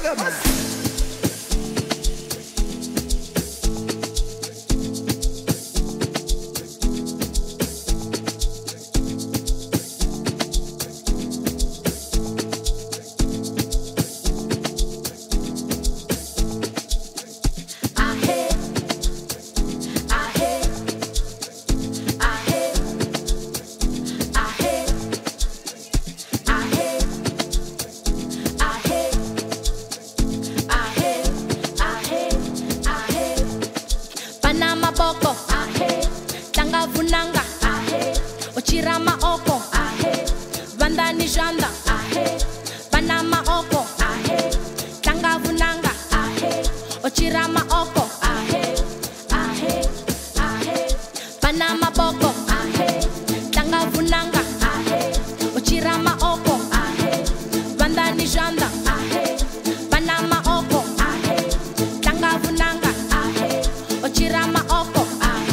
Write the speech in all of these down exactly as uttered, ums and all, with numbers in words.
Sugar man. Boko, ahe, tanga vunanga, ahe, ochirama oko, ahe, banda nijanda, ahe, banama oko, ahe, tanga vunanga, ahe, ochirama oko, ahe, ahe, ahe, banama boko, ahe, tanga vunanga, ahe, ochirama oko, ahe, banda nijanda, ahe, banama oko, ahe, tanga vunanga, ahe, ochirama oko.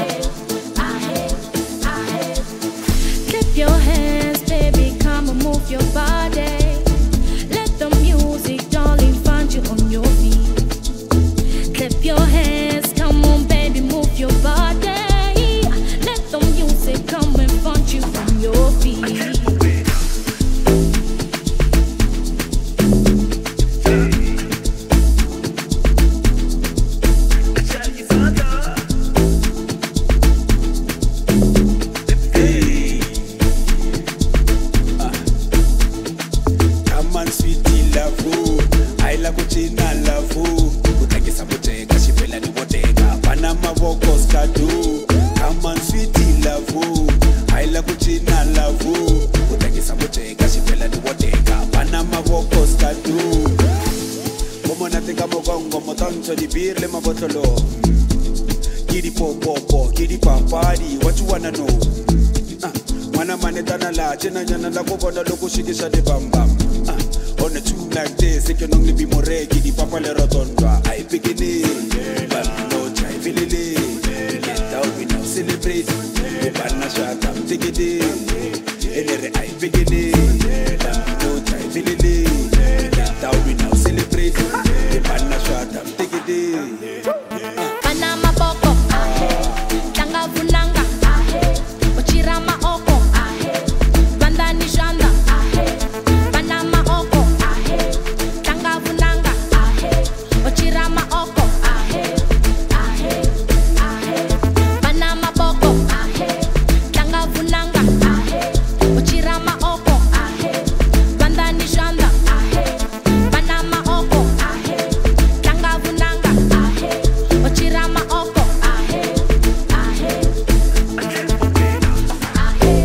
Your hands, baby, come and move your body. Let the music, darling, find you on your feet. Clap your hands, come on, baby, move your body. Let the music come and find you on your feet. What you wanna know? Uh, Mana manetana la, chena jana la kokoda loko shikisha de bam bam. Uh, on a tune like this, it can only be more giddy papa le rotondra. I begin it, but no try filile. Get out we now celebrate. Bana shaka, take it in. I begin it, but no try filile. Get out we now celebrate. Bana shaka, take it in. Panama boko, ahe, tanga vunanga, ahe, ochirama oko, ahe, banda nijanda, ahe, Panama oko, ahe, tanga vunanga, ahe, ochirama oko, ahe, ahe, ahe, Panama boko, ahe, tanga vunanga, ahe, ochirama oko, ahe, banda nijanda, ahe, Panama oko, ahe, tanga vunanga, ahe, ochirama oko, ahe, ahe, ahe, ahe,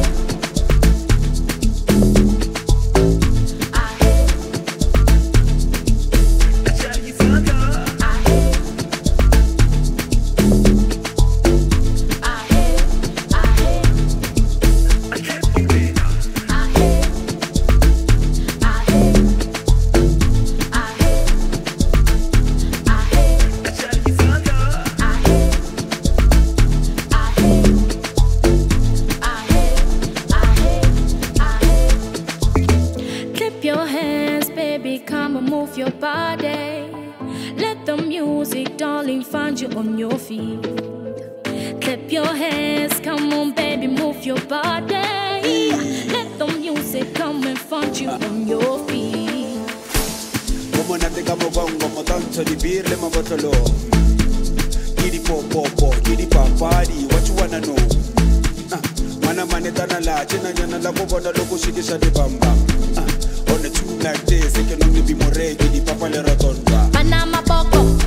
Clap your hands, baby, come and move your body. Let the music, darling, find you on your feet. Clap your hands, come on, baby, move your body. Let the music come and find you on your feet. Como na teka mo bongo mo tanto di birle mo botolo. Giddy pop pop pop, giddy pop party. What you wanna know? Uh, Mana manetana la, chena jana la kokoda loko shikisha de bam bam. Uh, On a tune like this, it can only be more giddy papa le rotondra. Panama boko,